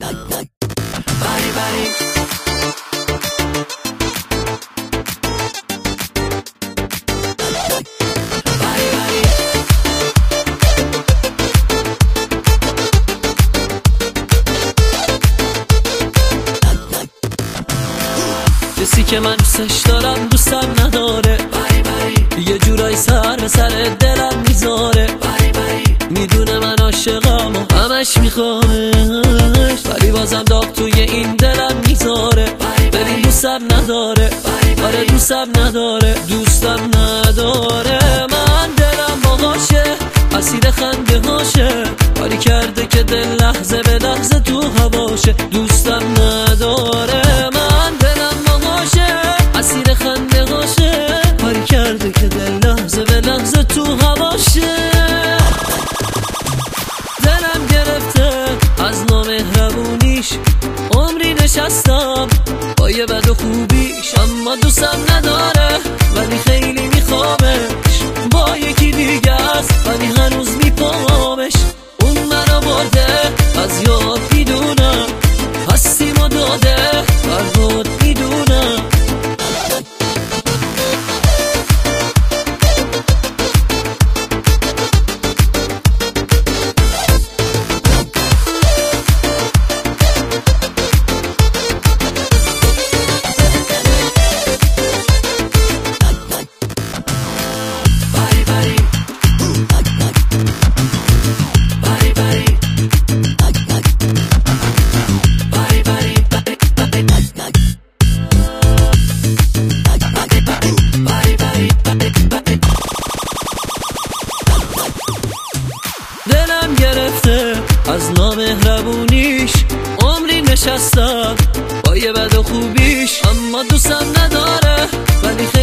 بری بری کسی که من دوستش دارم دوستم نداره، یه جورایی سر به سر دلم میذاره، میدونه من عاشقم و همش میخوامش، ولی بازم داغ توی این دلم میذاره. ببین دوستم نداره، آره دوستم نداره، دوستم نداره. من دلم باهاشه، اسیر خنده هاشه، کاری کرده که دل لحظه به لحظه تو هواشه. دوستم نداره، من دلم باهاشه، اسیر خنده هاشه، کاری کرده که دل لحظه به لحظه تو هواشه. دلم گرفته از نامهربونیش، عمری نشستم با یه بد و خوبیش، اما دوستم نداره ولی خیلی میخوامش. با یکی دیگه است ولی هنوز میپامش. اون منو برده از یاد میدونم، هستیم و داده فرهاد میدونم. دلم گرفته از نامهربونیش، عمری نشستم با یه بد و خوبیش، اما دوستم نداره ولی